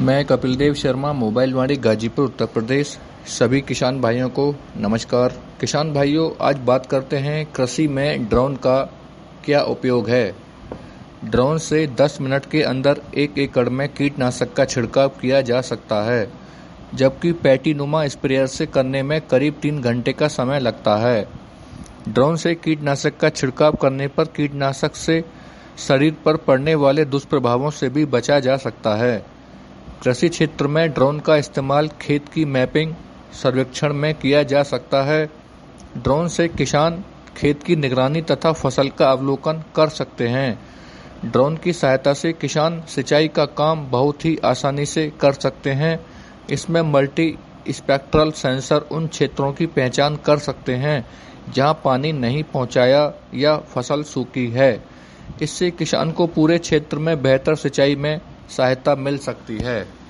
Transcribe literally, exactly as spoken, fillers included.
मैं कपिल देव शर्मा, मोबाइल वाणी, गाजीपुर, उत्तर प्रदेश। सभी किसान भाइयों को नमस्कार। किसान भाइयों, आज बात करते हैं कृषि में ड्रोन का क्या उपयोग है। ड्रोन से दस मिनट के अंदर एक एकड़ में कीटनाशक का छिड़काव किया जा सकता है, जबकि पैटीनुमा स्प्रेयर से करने में करीब तीन घंटे का समय लगता है। ड्रोन से कीटनाशक का छिड़काव करने पर कीटनाशक से शरीर पर पड़ने वाले दुष्प्रभावों से भी बचा जा सकता है। कृषि क्षेत्र में ड्रोन का इस्तेमाल खेत की मैपिंग, सर्वेक्षण में किया जा सकता है। ड्रोन से किसान खेत की निगरानी तथा फसल का अवलोकन कर सकते हैं। ड्रोन की सहायता से किसान सिंचाई का काम बहुत ही आसानी से कर सकते हैं। इसमें मल्टी स्पेक्ट्रल सेंसर उन क्षेत्रों की पहचान कर सकते हैं जहां पानी नहीं पहुंचाया या फसल सूखी है। इससे किसान को पूरे क्षेत्र में बेहतर सिंचाई में सहायता मिल सकती है।